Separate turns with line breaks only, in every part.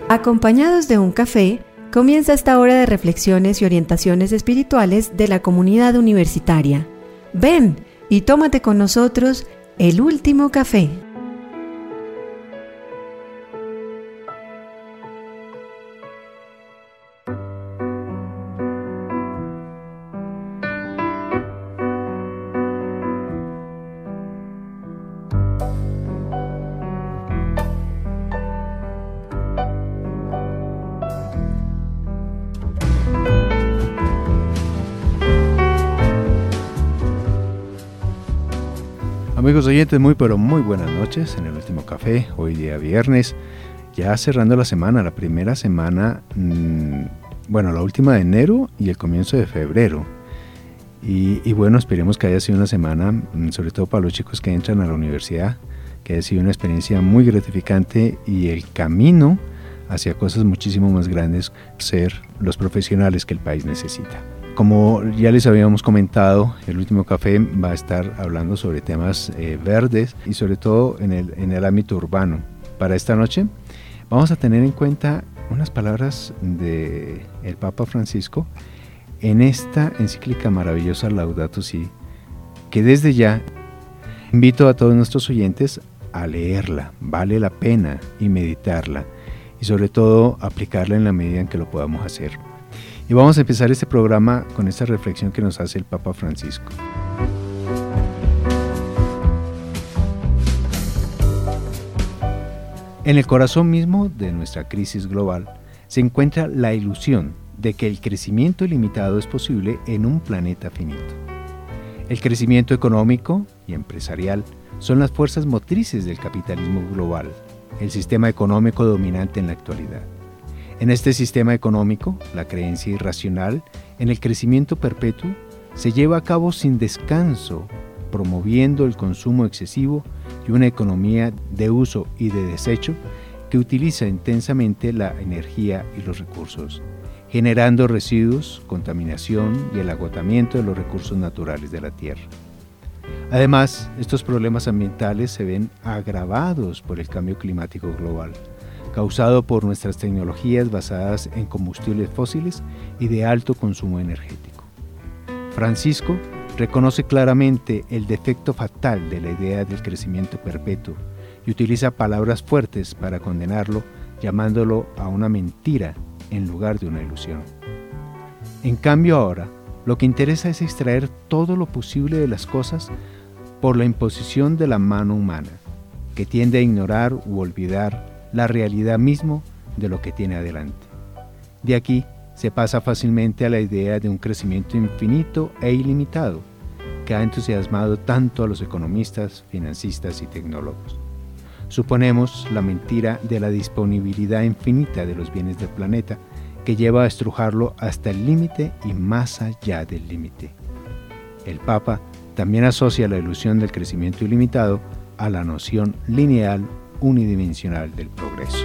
Acompañados de un café, comienza esta hora de reflexiones y orientaciones espirituales de la comunidad universitaria. Ven y tómate con nosotros el último café.
Amigos oyentes, muy buenas noches en el último café, hoy día viernes, ya cerrando la semana, la primera semana, la última de enero y el comienzo de febrero. Y bueno, esperemos que haya sido una semana, sobre todo para los chicos que entran a la universidad, que haya sido una experiencia muy gratificante y el camino hacia cosas muchísimo más grandes, ser los profesionales que el país necesita. Como ya les habíamos comentado, el último café va a estar hablando sobre temas verdes y sobre todo en el ámbito urbano. Para esta noche vamos a tener en cuenta unas palabras del Papa Francisco en esta encíclica maravillosa Laudato Si, que desde ya invito a todos nuestros oyentes a leerla, vale la pena, y meditarla y sobre todo aplicarla en la medida en que lo podamos hacer. Y vamos a empezar este programa con esta reflexión que nos hace el Papa Francisco. En el corazón mismo de nuestra crisis global se encuentra la ilusión de que el crecimiento ilimitado es posible en un planeta finito. El crecimiento económico y empresarial son las fuerzas motrices del capitalismo global, el sistema económico dominante en la actualidad. En este sistema económico, la creencia irracional en el crecimiento perpetuo se lleva a cabo sin descanso, promoviendo el consumo excesivo y una economía de uso y de desecho que utiliza intensamente la energía y los recursos, generando residuos, contaminación y el agotamiento de los recursos naturales de la tierra. Además, estos problemas ambientales se ven agravados por el cambio climático global, causado por nuestras tecnologías basadas en combustibles fósiles y de alto consumo energético. Francisco reconoce claramente el defecto fatal de la idea del crecimiento perpetuo y utiliza palabras fuertes para condenarlo, llamándolo a una mentira en lugar de una ilusión. En cambio ahora, lo que interesa es extraer todo lo posible de las cosas por la imposición de la mano humana, que tiende a ignorar u olvidar la realidad mismo de lo que tiene adelante. De aquí se pasa fácilmente a la idea de un crecimiento infinito e ilimitado, que ha entusiasmado tanto a los economistas, financistas y tecnólogos. Suponemos la mentira de la disponibilidad infinita de los bienes del planeta, que lleva a estrujarlo hasta el límite y más allá del límite. El Papa también asocia la ilusión del crecimiento ilimitado a la noción lineal unidimensional del progreso.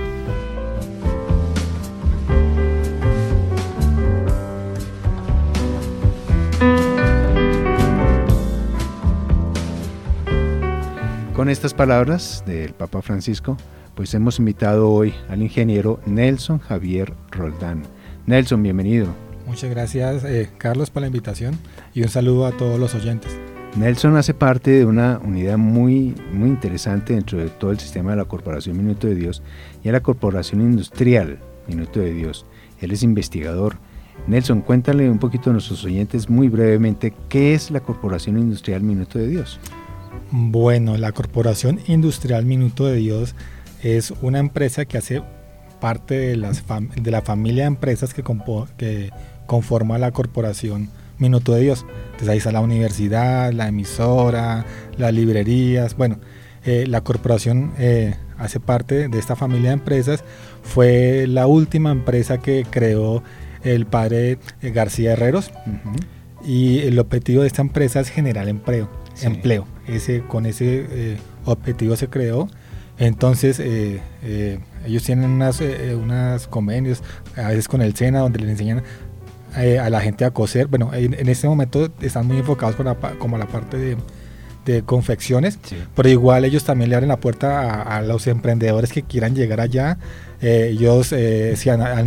Con estas palabras del Papa Francisco, pues hemos invitado hoy al ingeniero Nelson Javier Roldán. Nelson, bienvenido.
Muchas gracias, Carlos, por la invitación y un saludo a todos los oyentes.
Nelson hace parte de una unidad muy interesante dentro de todo el sistema de la Corporación Minuto de Dios y a la Corporación Industrial Minuto de Dios. Él es investigador. Nelson, cuéntale un poquito a nuestros oyentes muy brevemente qué es la Corporación Industrial Minuto de Dios.
Bueno, la Corporación Industrial Minuto de Dios es una empresa que hace parte de la familia de empresas que conforma la Corporación Minuto de Dios. Entonces ahí está la universidad, la emisora, las librerías. Bueno, la corporación hace parte de esta familia de empresas. Fue la última empresa que creó el padre García Herreros. Uh-huh. Y el objetivo de esta empresa es generar empleo. Sí. Con ese objetivo se creó. Entonces ellos tienen unas convenios a veces con el SENA, donde les enseñan a la gente a coser. Bueno, en este momento están muy enfocados como la parte de confecciones,
Sí.
pero igual ellos también le abren la puerta a los emprendedores que quieran llegar allá. Ellos si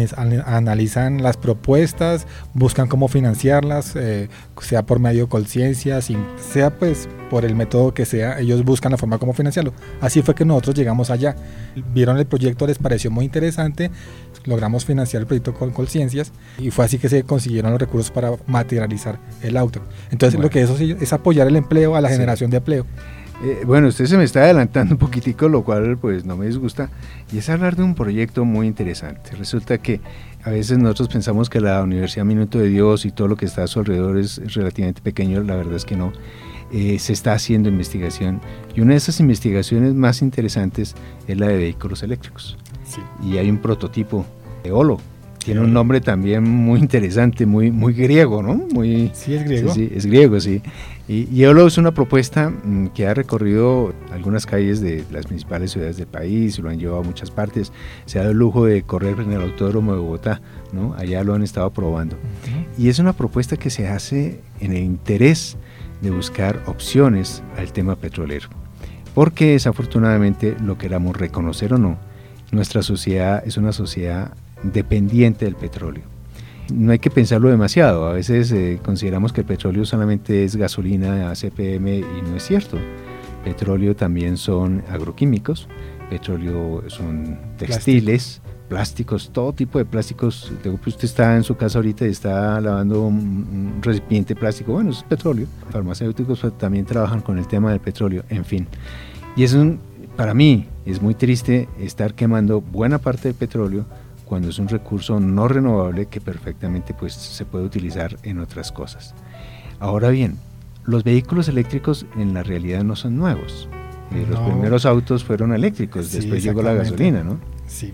analizan las propuestas, buscan cómo financiarlas, sea por medio de Colciencia, sea pues por el método que sea, ellos buscan la forma como financiarlo. Así fue que nosotros llegamos allá, vieron el proyecto, les pareció muy interesante, logramos financiar el proyecto con Colciencias y fue así que se consiguieron los recursos para materializar el auto. Entonces
Bueno.
lo que eso sí es apoyar el empleo, a la
Sí.
generación de empleo.
Bueno, usted se me está adelantando un poquitico, lo cual pues no me disgusta, y es hablar de un proyecto muy interesante. Resulta que a veces nosotros pensamos que la Universidad Minuto de Dios y todo lo que está a su alrededor es relativamente pequeño, la verdad es que no. Se está haciendo investigación, y una de esas investigaciones más interesantes es la de vehículos eléctricos.
Sí.
Y hay un prototipo, Eolo. Tiene un nombre también muy interesante, muy griego, ¿no? Muy,
Sí, es griego.
Sí, es griego, sí. Y Eolo es una propuesta que ha recorrido algunas calles de las principales ciudades del país, lo han llevado a muchas partes. Se ha dado el lujo de correr en el Autódromo de Bogotá, ¿no? Allá lo han estado probando. Y es una propuesta que se hace en el interés de buscar opciones al tema petrolero. Porque desafortunadamente, lo queramos reconocer o no, nuestra sociedad es una sociedad dependiente del petróleo. No hay que pensarlo demasiado, a veces consideramos que el petróleo solamente es gasolina, CPM, y no es cierto. Petróleo también son agroquímicos, petróleo son textiles, plásticos, todo tipo de plásticos. Usted está en su casa ahorita y está lavando un recipiente plástico, bueno, eso es petróleo. Farmacéuticos también trabajan con el tema del petróleo, en fin. Y para mí es muy triste estar quemando buena parte del petróleo cuando es un recurso no renovable que perfectamente pues, se puede utilizar en otras cosas. Ahora bien, los vehículos eléctricos en la realidad no son nuevos. Los primeros autos fueron eléctricos,
Sí,
después llegó la gasolina, ¿no?
Sí.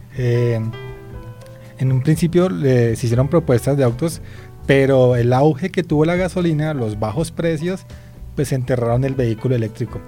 En un principio se hicieron propuestas de autos, pero el auge que tuvo la gasolina, los bajos precios, pues enterraron el vehículo eléctrico.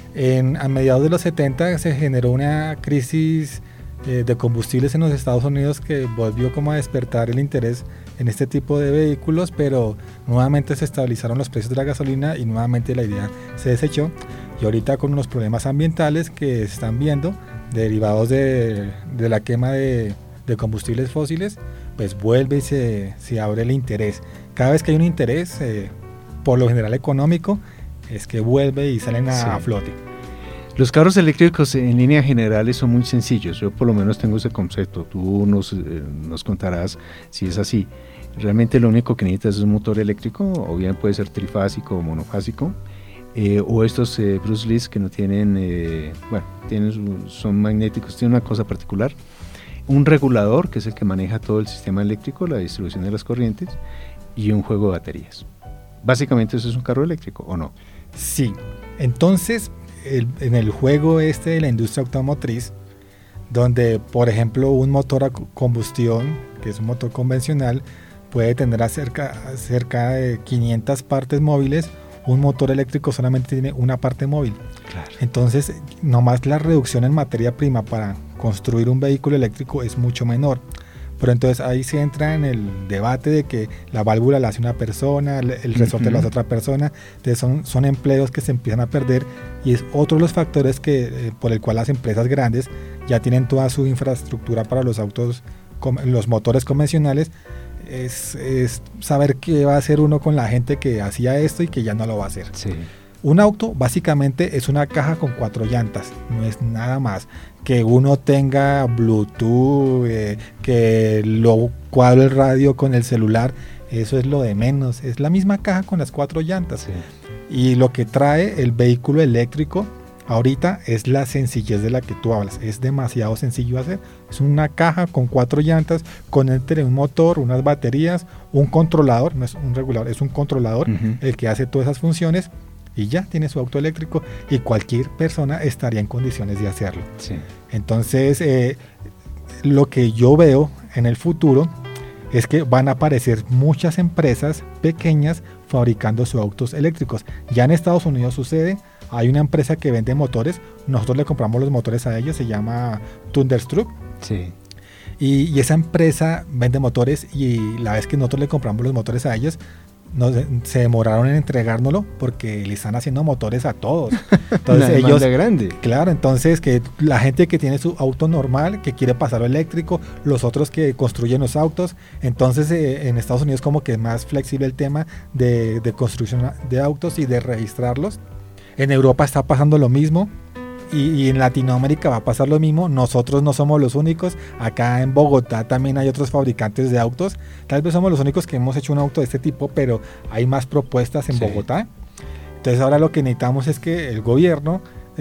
A mediados de los 70 se generó una crisis de combustibles en los Estados Unidos que volvió como a despertar el interés en este tipo de vehículos, pero nuevamente se estabilizaron los precios de la gasolina y nuevamente la idea se desechó. Y ahorita con los problemas ambientales que se están viendo derivados de la quema de combustibles fósiles, pues vuelve y se abre el interés. Cada vez que hay un interés, por lo general económico, es que vuelve y salen a flote.
Los carros eléctricos en líneas generales son muy sencillos, yo por lo menos tengo ese concepto, tú nos contarás si es así. Realmente lo único que necesitas es un motor eléctrico, o bien puede ser trifásico o monofásico, o estos Bruce Lee que no tienen, son magnéticos, tienen una cosa particular, un regulador que es el que maneja todo el sistema eléctrico, la distribución de las corrientes, y un juego de baterías. Básicamente eso es un carro eléctrico, ¿o no?
Sí, entonces en el juego de la industria automotriz, donde por ejemplo un motor a combustión, que es un motor convencional, puede tener cerca de 500 partes móviles, un motor eléctrico solamente tiene una parte móvil.
Claro.
Entonces, nomás la reducción en materia prima para construir un vehículo eléctrico es mucho menor. Pero entonces ahí se entra en el debate de que la válvula la hace una persona, el resorte lo hace otra persona. Entonces son empleos que se empiezan a perder y es otro de los factores por el cual las empresas grandes ya tienen toda su infraestructura para los autos, los motores convencionales. Es saber qué va a hacer uno con la gente que hacía esto y que ya no lo va a hacer.
Sí.
Un auto básicamente es una caja con 4 llantas, no es nada más. Que uno tenga Bluetooth, que lo cuadre el radio con el celular, eso es lo de menos. Es la misma caja con las 4 llantas.
Sí.
Y lo que trae el vehículo eléctrico ahorita es la sencillez de la que tú hablas. Es demasiado sencillo hacer. Es una caja con 4 llantas, con un motor, unas baterías, un controlador, no es un regulador, es un controlador el que hace todas esas funciones. Y ya tiene su auto eléctrico y cualquier persona estaría en condiciones de hacerlo.
Sí.
Entonces, lo que yo veo en el futuro es que van a aparecer muchas empresas pequeñas fabricando sus autos eléctricos. Ya en Estados Unidos sucede, hay una empresa que vende motores, nosotros le compramos los motores a ellos, se llama Thunderstruck.
Sí.
Y esa empresa vende motores y la vez que nosotros le compramos los motores a ellos, se demoraron en entregárnoslo porque le están haciendo motores a todos. Entonces ellos,
grande.
Claro, entonces que la gente que tiene su auto normal, que quiere pasarlo eléctrico, los otros que construyen los autos, entonces en Estados Unidos como que es más flexible el tema de construcción de autos y de registrarlos. En Europa está pasando lo mismo. Y en Latinoamérica va a pasar lo mismo. Nosotros no somos los únicos. Acá en Bogotá también hay otros fabricantes de autos. Tal vez somos los únicos que hemos hecho un auto de este tipo, pero hay más propuestas en Bogotá. Entonces ahora lo que necesitamos es que el gobierno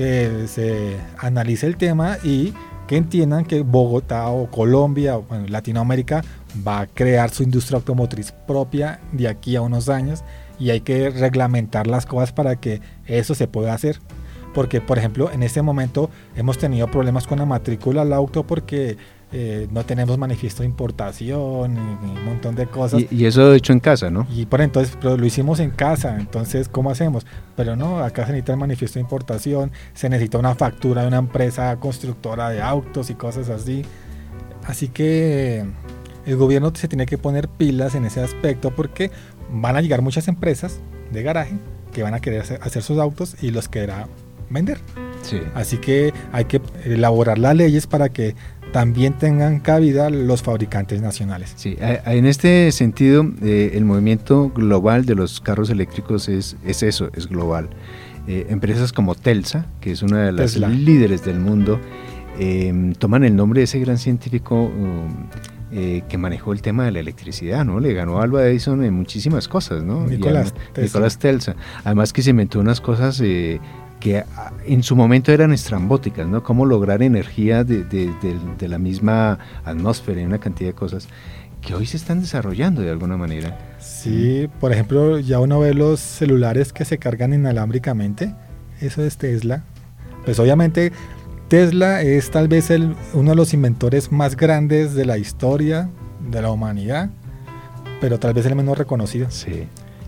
se analice el tema y que entiendan que Bogotá o Colombia o Latinoamérica va a crear su industria automotriz propia de aquí a unos años, y hay que reglamentar las cosas para que eso se pueda hacer. Porque, por ejemplo, en este momento hemos tenido problemas con la matrícula del auto porque no tenemos manifiesto de importación y un montón de cosas.
Y eso hecho en casa, ¿no?
Y por entonces, pero lo hicimos en casa, entonces, ¿cómo hacemos? Pero no, acá se necesita el manifiesto de importación, se necesita una factura de una empresa constructora de autos y cosas así. Así que el gobierno se tiene que poner pilas en ese aspecto porque van a llegar muchas empresas de garaje que van a querer hacer sus autos y los querrá vender.
Sí.
Así que hay que elaborar las leyes para que también tengan cabida los fabricantes nacionales.
Sí, en este sentido, el movimiento global de los carros eléctricos es eso, es global. Empresas como Telsa, que es una de las líderes del mundo, toman el nombre de ese gran científico que manejó el tema de la electricidad, ¿no? Le ganó a Alva Edison en muchísimas cosas, ¿no? Nicolás Telsa. Además que se inventó unas cosas que en su momento eran estrambóticas, ¿no? Cómo lograr energía de la misma atmósfera y una cantidad de cosas que hoy se están desarrollando de alguna manera.
Sí, por ejemplo, ya uno ve los celulares que se cargan inalámbricamente, eso es Tesla. Pues obviamente Tesla es tal vez uno de los inventores más grandes de la historia de la humanidad, pero tal vez el menos reconocido.
Sí.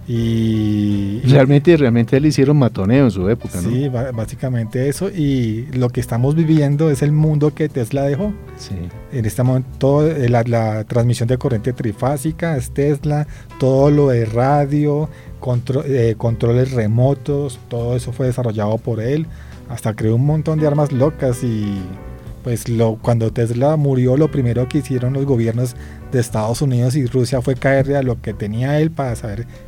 Y
realmente le hicieron matoneo en su época, ¿no?
Sí, básicamente eso, y lo que estamos viviendo es el mundo que Tesla dejó.
Sí.
En este momento la transmisión de corriente trifásica es Tesla, todo lo de radio, controles remotos, todo eso fue desarrollado por él, hasta creó un montón de armas locas. Y pues cuando Tesla murió, lo primero que hicieron los gobiernos de Estados Unidos y Rusia fue caerle a lo que tenía él para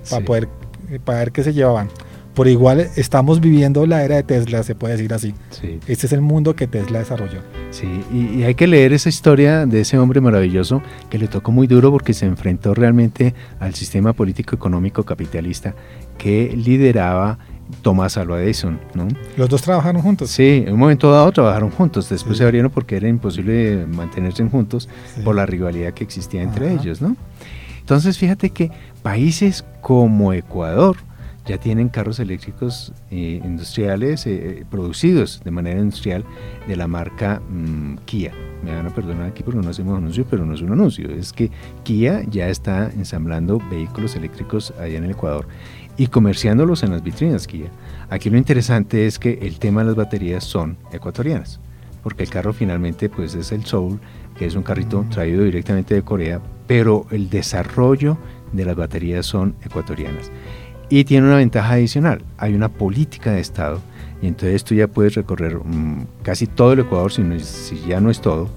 ver qué se llevaban. Por igual estamos viviendo la era de Tesla, se puede decir así.
Sí.
Este es el mundo que Tesla desarrolló.
Sí, y hay que leer esa historia de ese hombre maravilloso que le tocó muy duro porque se enfrentó realmente al sistema político económico capitalista que lideraba Thomas Alva Edison, ¿no?
Los dos trabajaron juntos.
Sí, en un momento dado trabajaron juntos, después se abrieron porque era imposible mantenerse juntos por la rivalidad que existía entre ellos, ¿no? Entonces fíjate que países como Ecuador ya tienen carros eléctricos industriales producidos de manera industrial de la marca Kia. Me van a perdonar aquí porque no hacemos anuncio, pero no es un anuncio, es que Kia ya está ensamblando vehículos eléctricos allá en el Ecuador y comerciándolos en las vitrinas Kia. Aquí lo interesante es que el tema de las baterías son ecuatorianas, porque el carro finalmente pues es el Soul, que es un carrito traído directamente de Corea, pero el desarrollo de las baterías son ecuatorianas. Y tiene una ventaja adicional, hay una política de Estado, y entonces tú ya puedes recorrer casi todo el Ecuador, si ya no es todo,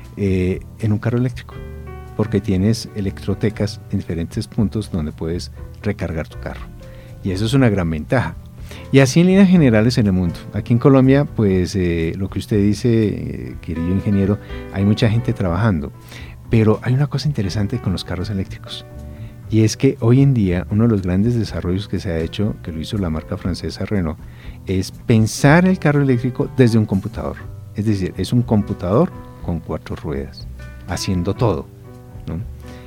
en un carro eléctrico, porque tienes electrotecas en diferentes puntos donde puedes recargar tu carro. Y eso es una gran ventaja. Y así en líneas generales en el mundo. Aquí en Colombia, pues lo que usted dice, querido ingeniero, hay mucha gente trabajando. Pero hay una cosa interesante con los carros eléctricos. Y es que hoy en día uno de los grandes desarrollos que se ha hecho, que lo hizo la marca francesa Renault, es pensar el carro eléctrico desde un computador. Es decir, es un computador con 4 ruedas, haciendo todo, ¿no?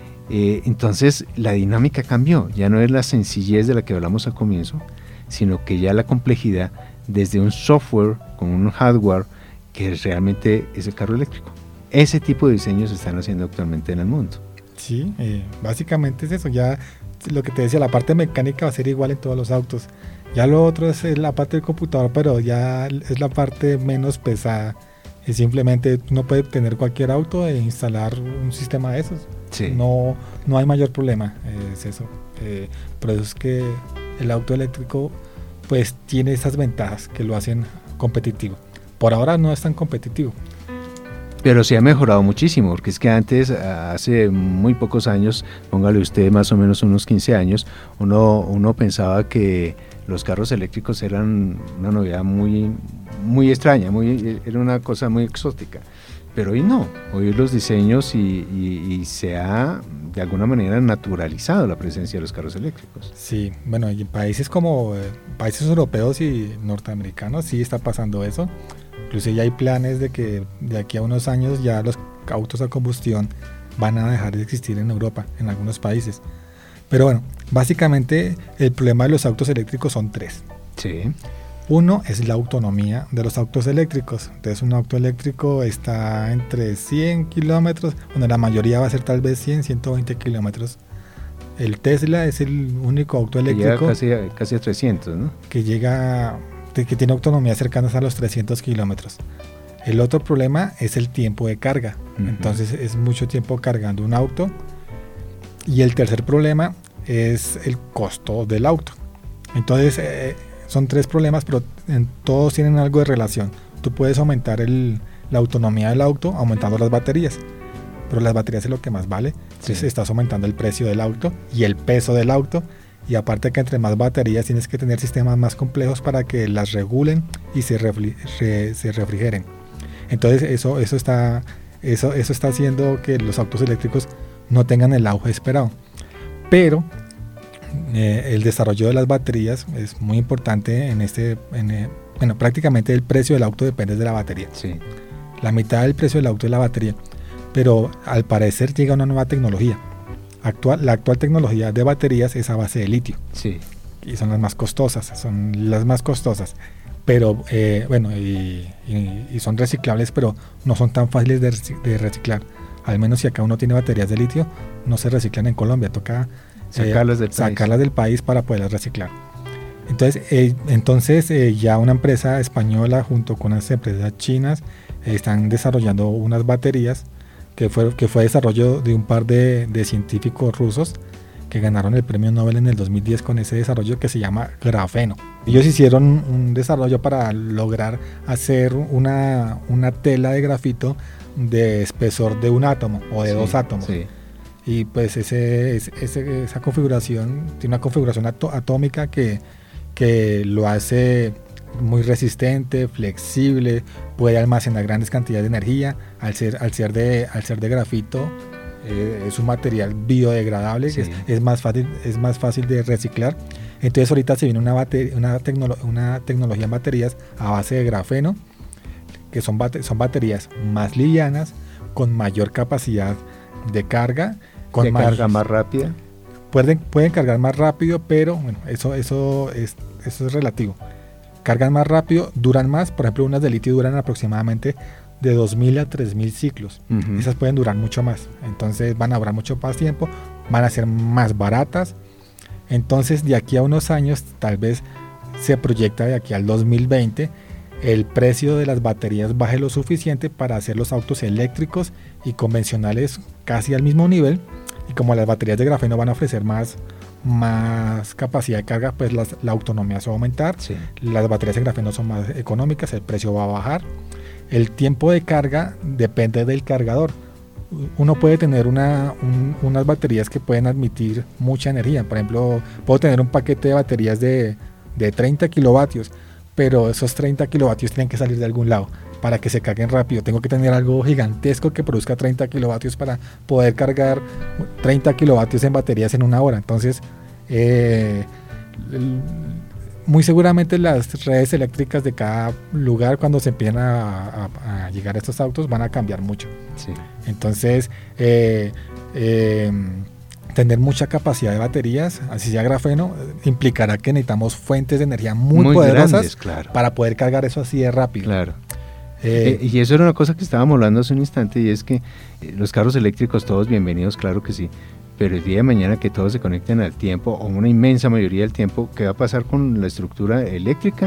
Entonces la dinámica cambió, ya no es la sencillez de la que hablamos al comienzo, sino que ya la complejidad desde un software con un hardware que realmente es el carro eléctrico. Ese tipo de diseños se están haciendo actualmente en el mundo.
Sí, básicamente es eso, ya lo que te decía, la parte mecánica va a ser igual en todos los autos. Ya lo otro es la parte del computador, pero ya es la parte menos pesada Es simplemente uno puede tener cualquier auto e instalar un sistema de esos.
Sí.
No hay mayor problema, es eso. Pero es que el auto eléctrico pues tiene esas ventajas que lo hacen competitivo. Por ahora no es tan competitivo.
Pero sí ha mejorado muchísimo, porque es que antes, hace muy pocos años, póngale usted más o menos unos 15 años, uno pensaba que los carros eléctricos eran una novedad muy extraña, era una cosa muy exótica. Pero hoy no, hoy los diseños y se ha de alguna manera naturalizado la presencia de los carros eléctricos.
Sí, bueno, en países como países europeos y norteamericanos sí está pasando eso. Incluso ya hay planes de que de aquí a unos años ya los autos a combustión van a dejar de existir en Europa, en algunos países. Pero bueno, básicamente el problema de los autos eléctricos son tres.
Sí.
Uno es la autonomía de los autos eléctricos. Entonces un auto eléctrico está entre 100 kilómetros, bueno, la mayoría va a ser tal vez 100, 120 kilómetros. El Tesla es el único auto eléctrico
que llega casi a 300, ¿no?
Que tiene autonomías cercanas a los 300 kilómetros. El otro problema es el tiempo de carga. Uh-huh. Entonces es mucho tiempo cargando un auto. Y el tercer problema es el costo del auto. Entonces son tres problemas, pero todos tienen algo de relación. Tú puedes aumentar la autonomía del auto aumentando las baterías, pero las baterías es lo que más vale. Entonces estás aumentando el precio del auto y el peso del auto. Y aparte que entre más baterías tienes que tener sistemas más complejos para que las regulen y se refrigeren. Entonces eso está haciendo que los autos eléctricos no tengan el auge esperado. Pero el desarrollo de las baterías es muy importante bueno, prácticamente el precio del auto depende de la batería.
Sí.
La mitad del precio del auto es la batería. Pero al parecer llega una nueva tecnología. La actual tecnología de baterías es a base de litio.
Sí.
Y son las más costosas, pero bueno, y son reciclables, pero no son tan fáciles de reciclar. Al menos si acá uno tiene baterías de litio, no se reciclan en Colombia, toca sacarlas del país para poderlas reciclar. Entonces ya una empresa española junto con unas empresas chinas están desarrollando unas baterías que fue desarrollo de un par de científicos rusos que ganaron el premio Nobel en el 2010 con ese desarrollo que se llama grafeno. Ellos hicieron un desarrollo para lograr hacer una tela de grafito de espesor de un átomo o de dos átomos.
Sí.
Y pues esa configuración tiene una configuración atómica que lo hace muy resistente, flexible, puede almacenar grandes cantidades de energía. Al ser de grafito, es un material biodegradable,
sí.
es más fácil de reciclar. Entonces ahorita se viene una tecnología en baterías a base de grafeno, que son baterías más livianas, con mayor capacidad de carga,
carga más rápida.
Pueden cargar más rápido, pero bueno, eso es relativo. Cargan más rápido, duran más. Por ejemplo, unas de litio duran aproximadamente de 2.000 a 3.000 ciclos. Uh-huh. Esas pueden durar mucho más. Entonces van a durar mucho más tiempo, van a ser más baratas. Entonces de aquí a unos años, tal vez se proyecta de aquí al 2020, el precio de las baterías baje lo suficiente para hacer los autos eléctricos y convencionales casi al mismo nivel. Y como las baterías de grafeno van a ofrecer más capacidad de carga, pues la autonomía se va a aumentar.
Sí. Las
baterías de grafeno son más económicas, el precio va a bajar. El tiempo de carga depende del cargador. Uno puede tener unas baterías que pueden admitir mucha energía. Por ejemplo, puedo tener un paquete de baterías de 30 kilovatios, pero esos 30 kilovatios tienen que salir de algún lado para que se carguen rápido. Tengo que tener algo gigantesco que produzca 30 kilovatios para poder cargar 30 kilovatios en baterías en una hora. Entonces, muy seguramente las redes eléctricas de cada lugar, cuando se empiezan a llegar a estos autos, van a cambiar mucho.
Sí.
Entonces, tener mucha capacidad de baterías, así sea grafeno, implicará que necesitamos fuentes de energía muy poderosas grandes,
claro,
para poder cargar eso así de rápido.
Claro. Y eso era una cosa que estábamos hablando hace un instante, y es que los carros eléctricos, todos bienvenidos, claro que sí, pero el día de mañana que todos se conecten al tiempo, o una inmensa mayoría del tiempo, ¿qué va a pasar con la estructura eléctrica?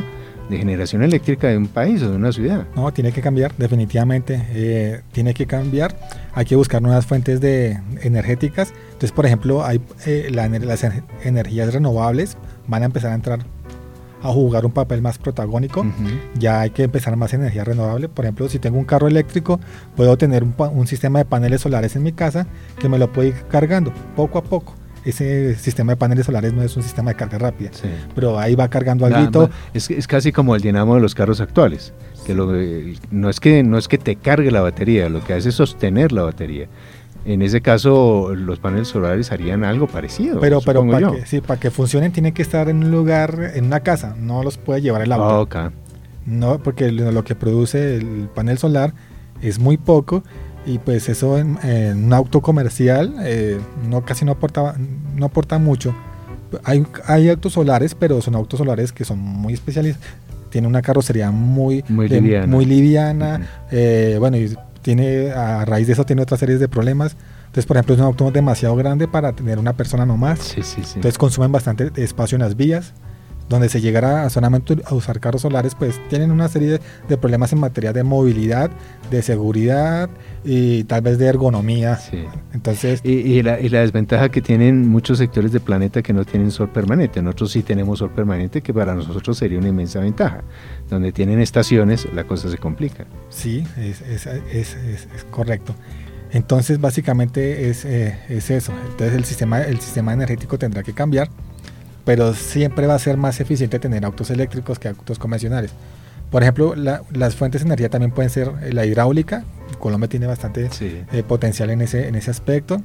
de generación eléctrica de un país o de una ciudad.
No, tiene que cambiar, definitivamente. Tiene que cambiar. Hay que buscar nuevas fuentes energéticas. Entonces, por ejemplo, las energías renovables van a empezar a entrar a jugar un papel más protagónico. Ya hay que empezar más energía renovable. Por ejemplo, si tengo un carro eléctrico, puedo tener un sistema de paneles solares en mi casa que me lo puede ir cargando poco a poco. Ese sistema de paneles solares no es un sistema de carga rápida, sí, pero ahí va cargando algo.
Es casi como el dinamo de los carros actuales, que no es que te cargue la batería, lo que hace es sostener la batería. En ese caso, los paneles solares harían algo parecido.
Pero para que funcionen tienen que estar en un lugar, en una casa, no los puede llevar el auto.
Okay.
No, porque lo que produce el panel solar es muy poco. Y pues eso en un auto comercial casi no aporta mucho. Hay autos solares, pero son autos solares que son muy especializados. Tiene una carrocería muy liviana. Bueno, y a raíz de eso tiene otras series de problemas. Entonces, por ejemplo, es un auto demasiado grande para tener una persona nomás.
Sí.
Entonces consumen bastante espacio en las vías. Donde se llegará solamente a usar carros solares, pues tienen una serie de problemas en materia de movilidad, de seguridad y tal vez de ergonomía. Sí. Entonces,
y la desventaja que tienen muchos sectores del planeta que no tienen sol permanente. Nosotros sí tenemos sol permanente, que para nosotros sería una inmensa ventaja. Donde tienen estaciones, la cosa se complica.
Sí, es correcto. Entonces, básicamente es eso. Entonces, el sistema energético tendrá que cambiar, pero siempre va a ser más eficiente tener autos eléctricos que autos convencionales. Por ejemplo, las fuentes de energía también pueden ser la hidráulica. Colombia tiene bastante potencial en ese aspecto.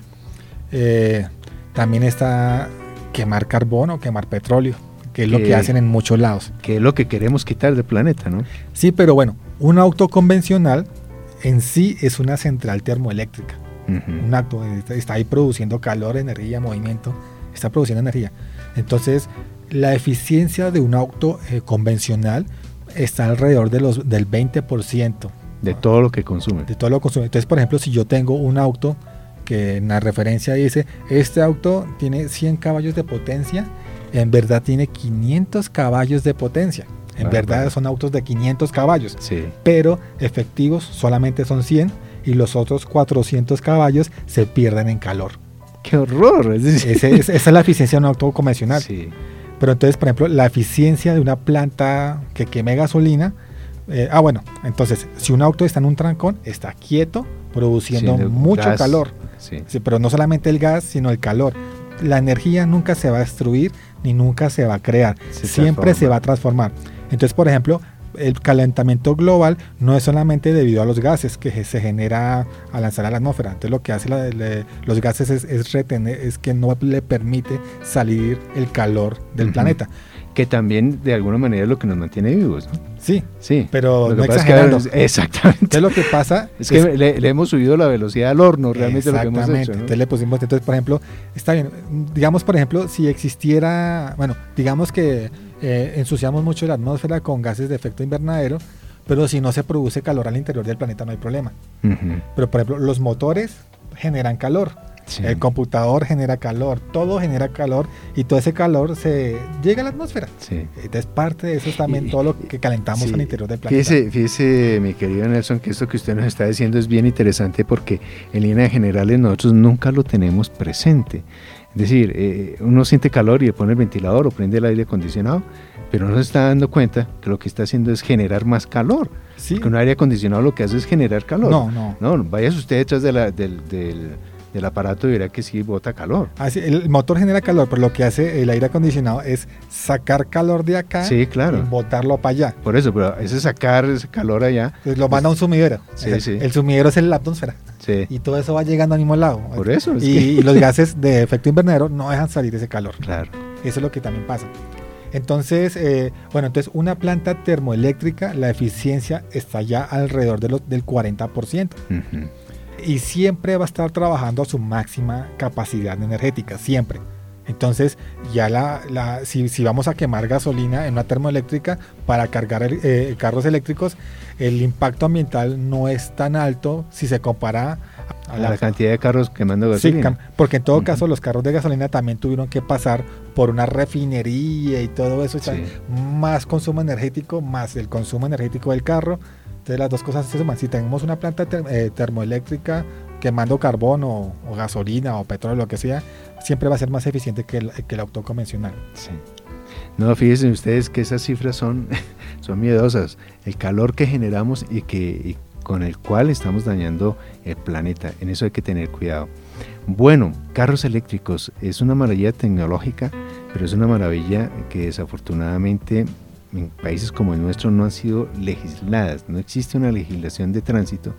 También está quemar carbón o quemar petróleo, que es lo que hacen en muchos lados. Que
es lo que queremos quitar del planeta, ¿no?
Sí, pero bueno, un auto convencional en sí es una central termoeléctrica. Un auto está ahí produciendo calor, energía, movimiento, está produciendo energía. Entonces, la eficiencia de un auto convencional está alrededor del 20%.
De todo lo que consume.
De todo lo que consume. Entonces, por ejemplo, si yo tengo un auto que en la referencia dice, este auto tiene 100 caballos de potencia, en verdad tiene 500 caballos de potencia. En verdad son autos de 500 caballos.
Sí.
Pero efectivos solamente son 100 y los otros 400 caballos se pierden en calor.
¡Qué horror!
Esa es la eficiencia de un auto convencional.
Sí.
Pero entonces, por ejemplo, la eficiencia de una planta que queme gasolina. Entonces, si un auto está en un trancón, está quieto, produciendo mucho gas, calor.
Sí.
Sí, pero no solamente el gas, sino el calor. La energía nunca se va a destruir ni nunca se va a crear. Siempre se va a transformar. Entonces, por ejemplo, el calentamiento global no es solamente debido a los gases que se genera al lanzar a la atmósfera. Entonces lo que hace los gases es retener, es que no le permite salir el calor del planeta.
Que también de alguna manera es lo que nos mantiene vivos, ¿no?
Sí, pero no exagerando.
Exactamente.
Entonces lo que pasa
es que le hemos subido la velocidad al horno, realmente lo que hemos hecho, ¿no?
Entonces le pusimos, por ejemplo, está bien, digamos por ejemplo, si existiera, digamos que ensuciamos mucho la atmósfera con gases de efecto invernadero, pero si no se produce calor al interior del planeta no hay problema. Pero por ejemplo, los motores generan calor. Sí. El computador genera calor, todo genera calor y todo ese calor se llega a la atmósfera.
Sí.
Entonces parte de eso es también todo lo que calentamos al interior del planeta.
Fíjese, mi querido Nelson, que esto que usted nos está diciendo es bien interesante porque en líneas generales nosotros nunca lo tenemos presente. Es decir, uno siente calor y le pone el ventilador o prende el aire acondicionado, pero no se está dando cuenta que lo que está haciendo es generar más calor.
Sí.
Porque un aire acondicionado lo que hace es generar calor.
No,
váyase usted detrás del aparato y verá que sí bota calor.
Sí, el motor genera calor, pero lo que hace el aire acondicionado es sacar calor de acá,
sí, claro,
y botarlo para allá.
Por eso, pero ese sacar ese calor allá,
pues lo manda a un sumidero.
Sí.
El sumidero es la atmósfera.
Sí.
Y todo eso va llegando al mismo lado.
Por eso.
Y los gases de efecto invernadero no dejan salir ese calor.
Claro.
Eso es lo que también pasa. Entonces, entonces una planta termoeléctrica, la eficiencia está ya alrededor del 40%. Y siempre va a estar trabajando a su máxima capacidad energética, siempre. Entonces, ya si vamos a quemar gasolina en una termoeléctrica para cargar carros eléctricos, el impacto ambiental no es tan alto si se compara
a la cantidad de carros quemando gasolina.
Sí, porque en todo caso los carros de gasolina también tuvieron que pasar por una refinería y todo eso, sí. Más consumo energético, más el consumo energético del carro. Entonces las dos cosas se suman. Si tenemos una planta termoeléctrica quemando carbón o gasolina o petróleo, lo que sea, siempre va a ser más eficiente que el auto convencional.
Sí. No, fíjense ustedes que esas cifras son miedosas. El calor que generamos y con el cual estamos dañando el planeta. En eso hay que tener cuidado. Bueno, carros eléctricos es una maravilla tecnológica, pero es una maravilla que desafortunadamente en países como el nuestro no han sido legisladas. No existe una legislación de tránsito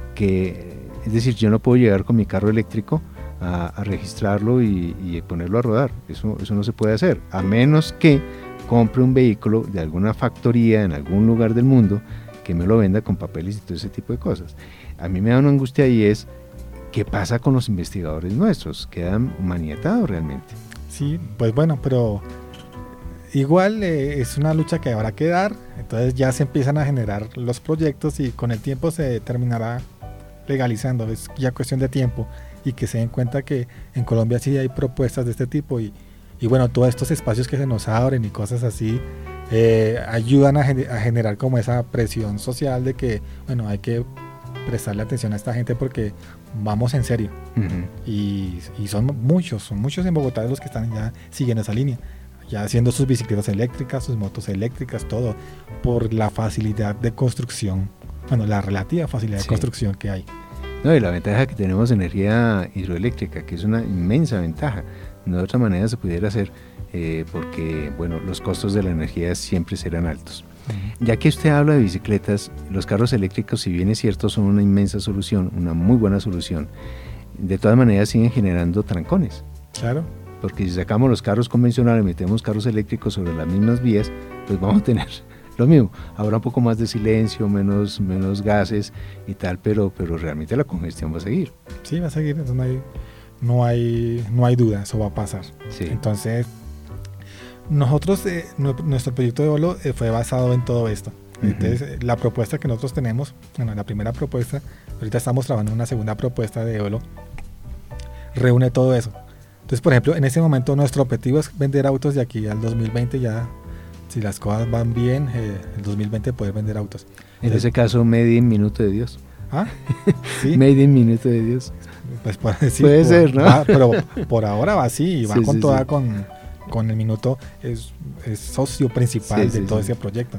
es decir, yo no puedo llegar con mi carro eléctrico a registrarlo y ponerlo a rodar. Eso no se puede hacer, a menos que compre un vehículo de alguna factoría en algún lugar del mundo que me lo venda con papeles y todo ese tipo de cosas. A mí me da una angustia y es ¿qué pasa con los investigadores nuestros? Quedan maniatados realmente.
Sí, pues bueno, pero igual es una lucha que habrá que dar. Entonces ya se empiezan a generar los proyectos y con el tiempo se terminará legalizando. Es ya cuestión de tiempo y que se den cuenta que en Colombia sí hay propuestas de este tipo y bueno, todos estos espacios que se nos abren y cosas así ayudan a generar como esa presión social de que bueno, hay que prestarle atención a esta gente porque vamos en serio. Uh-huh. Y son muchos en Bogotá los que están ya siguiendo esa línea, ya haciendo sus bicicletas eléctricas, sus motos eléctricas, todo por la facilidad de construcción, bueno, la relativa facilidad de construcción que hay.
No, y la ventaja que tenemos energía hidroeléctrica, que es una inmensa ventaja. No de otra manera se pudiera hacer, porque bueno, los costos de la energía siempre serán altos. Ya que usted habla de bicicletas, los carros eléctricos, si bien es cierto, son una inmensa solución, una muy buena solución, de todas maneras siguen generando trancones.
Claro.
Porque si sacamos los carros convencionales y metemos carros eléctricos sobre las mismas vías, pues vamos a tener lo mismo. Habrá un poco más de silencio, menos gases y tal, pero realmente la congestión va a seguir.
Sí, va a seguir, no hay duda, eso va a pasar.
Sí.
Entonces, nosotros, nuestro proyecto de Olo fue basado en todo esto. Uh-huh. Entonces, la propuesta que nosotros tenemos, bueno, la primera propuesta, ahorita estamos trabajando en una segunda propuesta de Olo, reúne todo eso. Entonces, por ejemplo, en ese momento nuestro objetivo es vender autos de aquí al 2020 ya. Si las cosas van bien, el 2020 poder vender autos.
En ese caso, Made in Minuto de Dios.
¿Ah? ¿Sí?
Made in Minuto de Dios.
Pues sí,
puede ser, ¿no?
Pero por ahora va así, y va
sí,
con
sí,
toda,
sí.
con el Minuto, es socio principal de todo ese proyecto.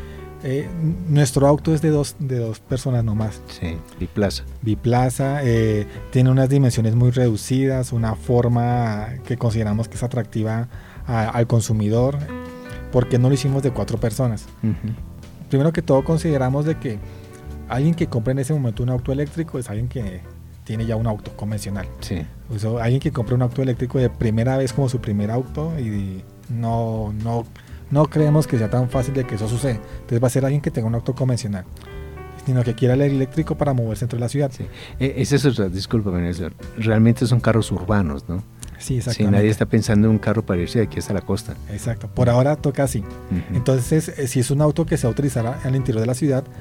Nuestro auto es de dos personas nomás.
Sí, biplaza.
Tiene unas dimensiones muy reducidas, una forma que consideramos que es atractiva al consumidor. Porque no lo hicimos de 4 personas. Uh-huh. Primero que todo consideramos de que alguien que compre en ese momento un auto eléctrico es alguien que tiene ya un auto convencional.
Sí.
O sea, alguien que compre un auto eléctrico de primera vez como su primer auto y no creemos que sea tan fácil de que eso suceda. Entonces va a ser alguien que tenga un auto convencional, sino que quiera el eléctrico para moverse dentro de la ciudad.
Sí. Esa es otra, discúlpame, realmente son carros urbanos, ¿no?
Sí, exactamente.
Si nadie está pensando en un carro para irse de aquí hasta la costa.
Exacto, por ahora toca así. Uh-huh. Entonces, si es un auto que se va a utilizar al interior de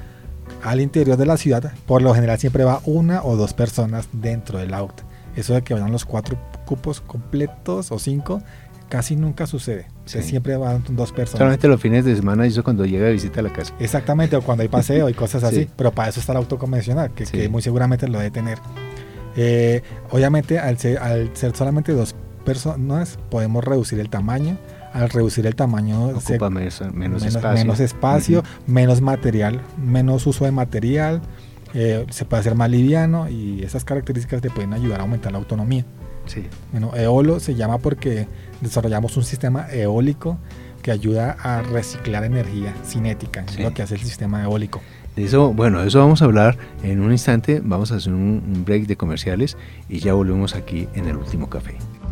la ciudad, por lo general siempre va 1 o 2 personas dentro del auto. Eso de que vayan los 4 cupos completos o 5, casi nunca sucede. Sí. Siempre van 2 personas.
Solamente los fines de semana y eso cuando llega de visita a la casa.
Exactamente, o cuando hay paseo y cosas así. Sí. Pero para eso está el auto convencional, que muy seguramente lo debe tener. Obviamente al ser solamente 2 personas podemos reducir el tamaño. Al reducir el tamaño
ocupa menos
espacio, uh-huh. Menos material, menos uso de material, se puede hacer más liviano y esas características te pueden ayudar a aumentar la autonomía.
Sí.
Bueno, Eolo se llama porque desarrollamos un sistema eólico que ayuda a reciclar energía cinética, es lo que hace el sistema eólico.
De eso vamos a hablar en un instante. Vamos a hacer un break de comerciales y ya volvemos aquí en el último café.